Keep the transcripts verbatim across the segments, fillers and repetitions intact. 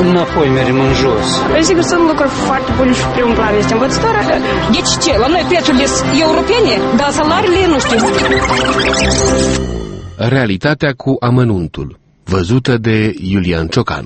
înapoi mergem în jos. Sigur, sunt lucruri foarte bune și primul plan este învățătoarea. Deci ce? La noi prețurile sunt europene, dar salariile nu știu. Realitatea cu amănuntul, văzută de Iulian Ciocan.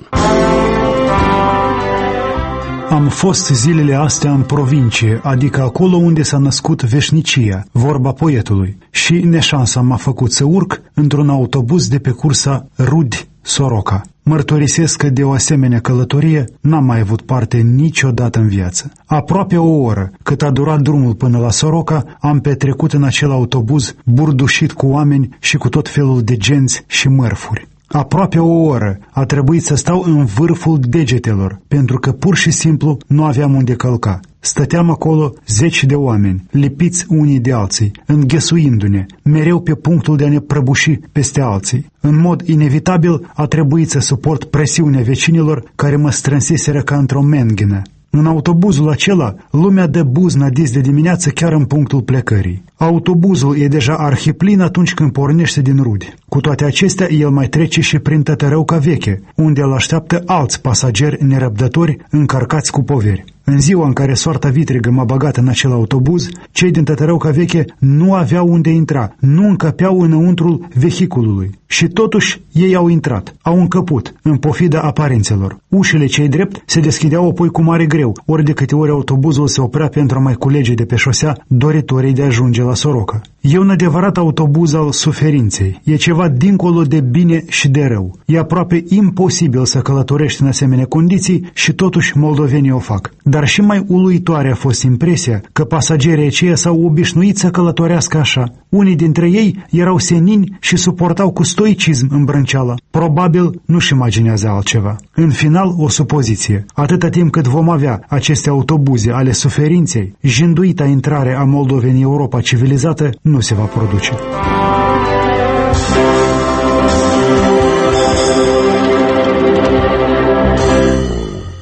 Am fost zilele astea în provincie, adică acolo unde s-a născut veșnicia, vorba poetului, și neșansa m-a făcut să urc într-un autobuz de pe cursa Rudi-Soroca. Mărturisesc că de o asemenea călătorie n-am mai avut parte niciodată în viață. Aproape o oră, cât a durat drumul până la Soroca, am petrecut în acel autobuz burdușit cu oameni și cu tot felul de genți și mărfuri. Aproape o oră a trebuit să stau în vârful degetelor, pentru că pur și simplu nu aveam unde călca. Stăteam acolo zeci de oameni, lipiți unii de alții, înghesuindu-ne, mereu pe punctul de a ne prăbuși peste alții. În mod inevitabil a trebuit să suport presiunea vecinilor care mă strânseseră ca într-o menghină. În autobuzul acela, lumea dă buzna dis de dimineață chiar în punctul plecării. Autobuzul e deja arhiplin atunci când pornește din Rudi. Cu toate acestea, el mai trece și prin Tătărăuca Veche, unde îl așteaptă alți pasageri nerăbdători încărcați cu poveri. În ziua în care soarta vitregă m-a băgat în acel autobuz, cei din Tătărăuca Veche nu aveau unde intra, nu încăpeau înăuntrul vehiculului. Și totuși ei au intrat, au încăput, în pofida aparențelor. Ușile cei drept se deschideau apoi cu mare greu, ori de câte ori autobuzul se oprea pentru a mai culege de pe șosea doritorii de a ajunge la Soroca. E un adevărat autobuz al suferinței. E ceva dincolo de bine și de rău. E aproape imposibil să călătorești în asemenea condiții și totuși moldovenii o fac. Dar și mai uluitoare a fost impresia că pasagerii aceia s-au obișnuit să călătorească așa. Unii dintre ei erau senini și suportau cu stoicism îmbrânceala. Probabil nu-și imaginează altceva. În final, o supoziție. Atâta timp cât vom avea aceste autobuze ale suferinței, jinduita intrare a Moldovei în Europa civilizată nu se va produce.